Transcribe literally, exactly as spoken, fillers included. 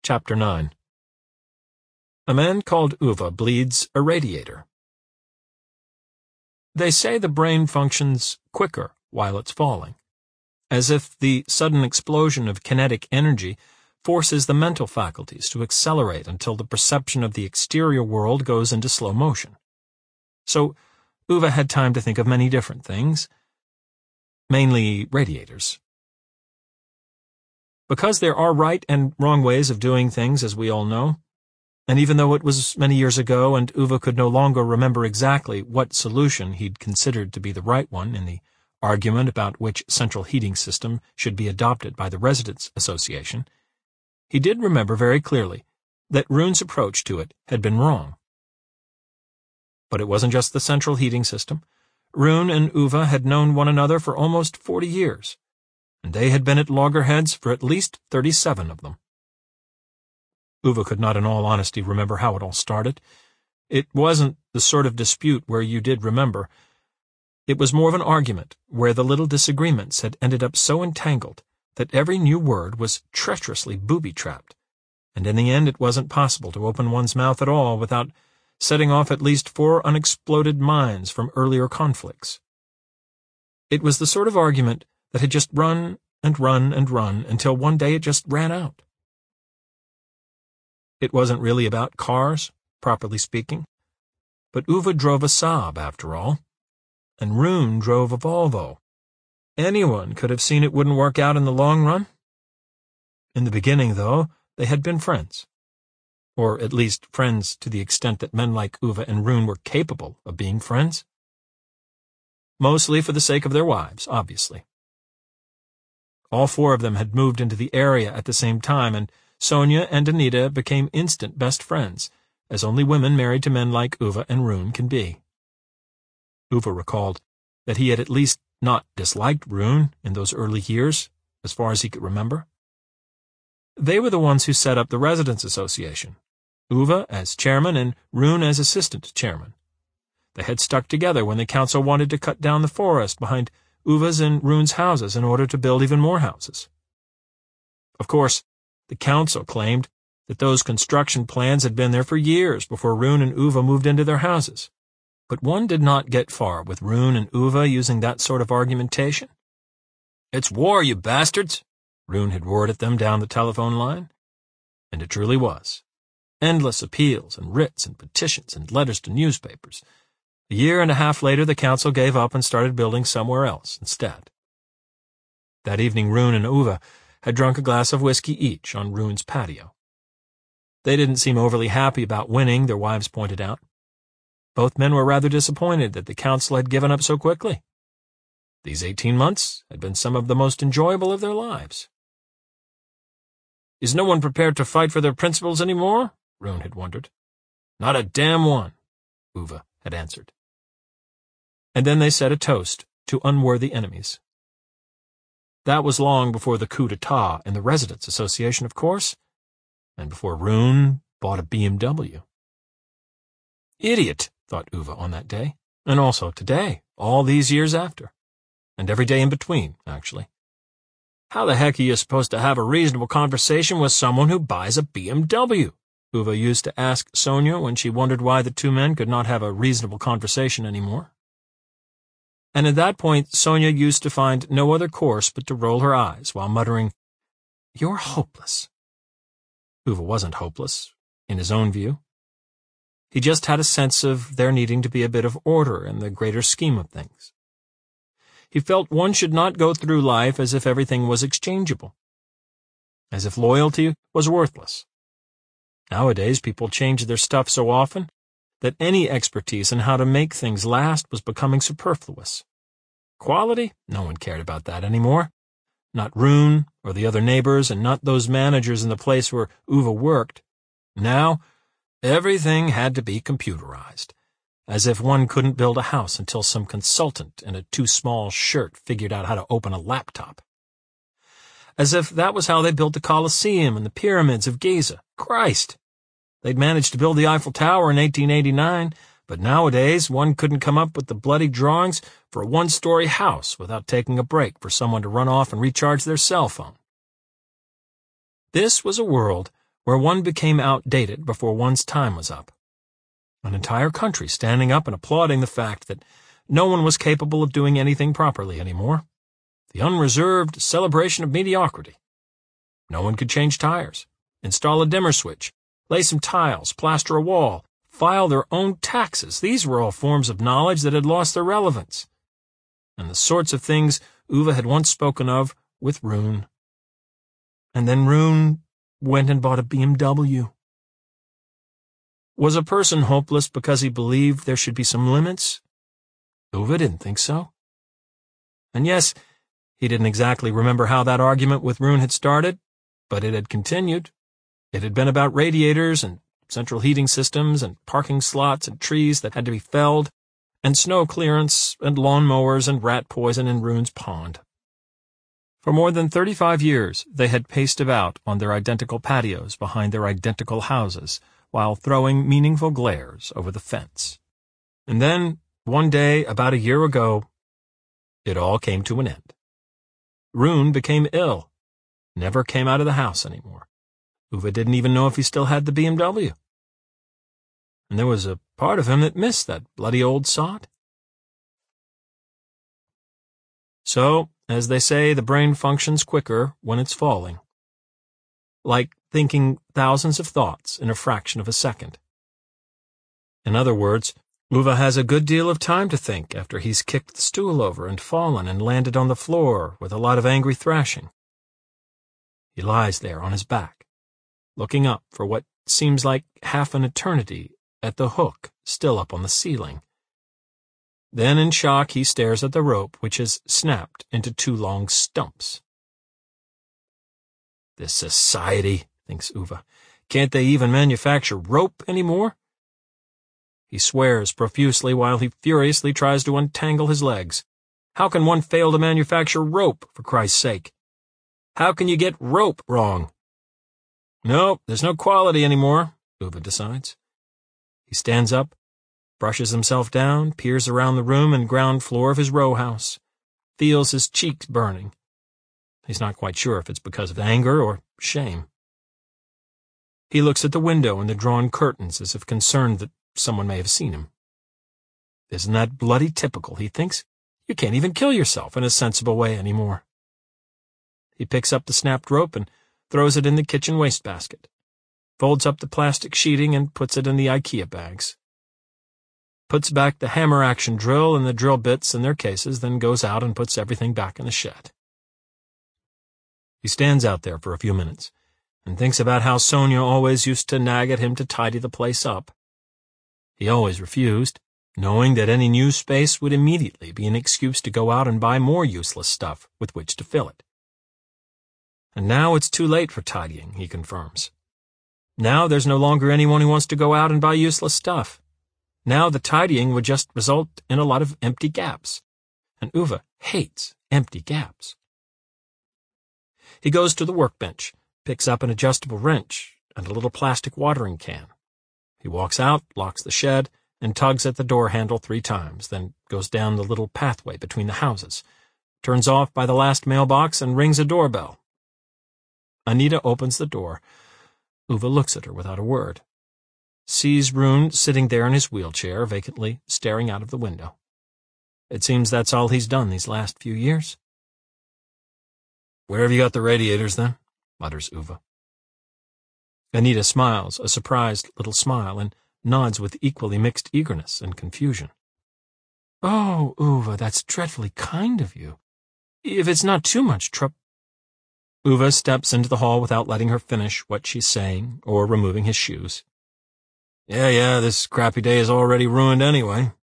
Chapter nine. A man called Uwe bleeds a radiator. They say the brain functions quicker while it's falling, as if the sudden explosion of kinetic energy forces the mental faculties to accelerate until the perception of the exterior world goes into slow motion. So Uwe had time to think of many different things, mainly radiators. Because there are right and wrong ways of doing things, as we all know, and even though it was many years ago and Uwe could no longer remember exactly what solution he'd considered to be the right one in the argument about which central heating system should be adopted by the Residents' Association, he did remember very clearly that Rune's approach to it had been wrong. But it wasn't just the central heating system. Rune and Uwe had known one another for almost forty years, and they had been at loggerheads for at least thirty-seven of them. Uwe could not in all honesty remember how it all started. It wasn't the sort of dispute where you did remember. It was more of an argument where the little disagreements had ended up so entangled that every new word was treacherously booby-trapped, and in the end it wasn't possible to open one's mouth at all without setting off at least four unexploded mines from earlier conflicts. It was the sort of argument that had just run and run and run until one day it just ran out. It wasn't really about cars, properly speaking, but Uwe drove a Saab after all, and Rune drove a Volvo. Anyone could have seen it wouldn't work out in the long run. In the beginning, though, they had been friends, or at least friends to the extent that men like Uwe and Rune were capable of being friends. Mostly for the sake of their wives, obviously. All four of them had moved into the area at the same time, and Sonia and Anita became instant best friends, as only women married to men like Uwe and Rune can be. Uwe recalled that he had at least not disliked Rune in those early years, as far as he could remember. They were the ones who set up the Residents' Association, Uwe as chairman and Rune as assistant chairman. They had stuck together when the council wanted to cut down the forest behind Uwe's and Rune's houses in order to build even more houses. Of course, the council claimed that those construction plans had been there for years before Rune and Uwe moved into their houses. But one did not get far with Rune and Uwe using that sort of argumentation. "It's war, you bastards!" Rune had roared at them down the telephone line. And it truly was. Endless appeals and writs and petitions and letters to newspapers. A year and a half later, the council gave up and started building somewhere else instead. That evening, Rune and Uwe had drunk a glass of whiskey each on Rune's patio. They didn't seem overly happy about winning, their wives pointed out. Both men were rather disappointed that the council had given up so quickly. These eighteen months had been some of the most enjoyable of their lives. "Is no one prepared to fight for their principles any more?" Rune had wondered. "Not a damn one," Uwe had answered. And then they said a toast to unworthy enemies. That was long before the coup d'etat in the Residents' Association, of course, and before Rune bought a B M W. Idiot, thought Uwe on that day, and also today, all these years after, and every day in between, actually. How the heck are you supposed to have a reasonable conversation with someone who buys a B M W? Uwe used to ask Sonia when she wondered why the two men could not have a reasonable conversation anymore. And at that point, Sonia used to find no other course but to roll her eyes while muttering, "You're hopeless." Uwe wasn't hopeless, in his own view. He just had a sense of there needing to be a bit of order in the greater scheme of things. He felt one should not go through life as if everything was exchangeable, as if loyalty was worthless. Nowadays, people change their stuff so often that any expertise in how to make things last was becoming superfluous. Quality? No one cared about that anymore. Not Rune or the other neighbors, and not those managers in the place where Uwe worked. Now, everything had to be computerized, as if one couldn't build a house until some consultant in a too-small shirt figured out how to open a laptop. As if that was how they built the Colosseum and the pyramids of Giza. Christ! They'd managed to build the Eiffel Tower in eighteen eighty-nine, but nowadays one couldn't come up with the bloody drawings for a one-story house without taking a break for someone to run off and recharge their cell phone. This was a world where one became outdated before one's time was up. An entire country standing up and applauding the fact that no one was capable of doing anything properly anymore. The unreserved celebration of mediocrity. No one could change tires, install a dimmer switch, lay some tiles, plaster a wall, file their own taxes. These were all forms of knowledge that had lost their relevance. And the sorts of things Uwe had once spoken of with Rune. And then Rune went and bought a B M W. Was a person hopeless because he believed there should be some limits? Uwe didn't think so. And yes, he didn't exactly remember how that argument with Rune had started, but it had continued. It had been about radiators and central heating systems and parking slots and trees that had to be felled, and snow clearance and lawn mowers and rat poison in Rune's pond. For more than thirty-five years they had paced about on their identical patios behind their identical houses while throwing meaningful glares over the fence. And then, one day about a year ago, it all came to an end. Rune became ill, never came out of the house anymore. Uwe didn't even know if he still had the B M W. And there was a part of him that missed that bloody old sod. So, as they say, the brain functions quicker when it's falling. Like thinking thousands of thoughts in a fraction of a second. In other words, Uwe has a good deal of time to think after he's kicked the stool over and fallen and landed on the floor with a lot of angry thrashing. He lies there on his back, looking up for what seems like half an eternity at the hook still up on the ceiling. Then in shock he stares at the rope, which has snapped into two long stumps. This society, thinks Uwe. Can't they even manufacture rope anymore? He swears profusely while he furiously tries to untangle his legs. How can one fail to manufacture rope, for Christ's sake? How can you get rope wrong? No, there's no quality anymore, Uwe decides. He stands up, brushes himself down, peers around the room and ground floor of his row house, feels his cheeks burning. He's not quite sure if it's because of anger or shame. He looks at the window and the drawn curtains as if concerned that someone may have seen him. Isn't that bloody typical, he thinks? You can't even kill yourself in a sensible way anymore. He picks up the snapped rope and throws it in the kitchen wastebasket, folds up the plastic sheeting and puts it in the IKEA bags, puts back the hammer-action drill and the drill bits in their cases, then goes out and puts everything back in the shed. He stands out there for a few minutes and thinks about how Sonia always used to nag at him to tidy the place up. He always refused, knowing that any new space would immediately be an excuse to go out and buy more useless stuff with which to fill it. And now it's too late for tidying, he confirms. Now there's no longer anyone who wants to go out and buy useless stuff. Now the tidying would just result in a lot of empty gaps, and Uwe hates empty gaps. He goes to the workbench, picks up an adjustable wrench and a little plastic watering can. He walks out, locks the shed, and tugs at the door handle three times, then goes down the little pathway between the houses, turns off by the last mailbox and rings a doorbell. Anita opens the door. Uwe looks at her without a word. Sees Rune sitting there in his wheelchair, vacantly staring out of the window. It seems that's all he's done these last few years. "Where have you got the radiators, then?" mutters Uwe. Anita smiles, a surprised little smile, and nods with equally mixed eagerness and confusion. "Oh, Uwe, that's dreadfully kind of you. If it's not too much trouble—" Uwe steps into the hall without letting her finish what she's saying or removing his shoes. "Yeah, yeah, this crappy day is already ruined anyway,"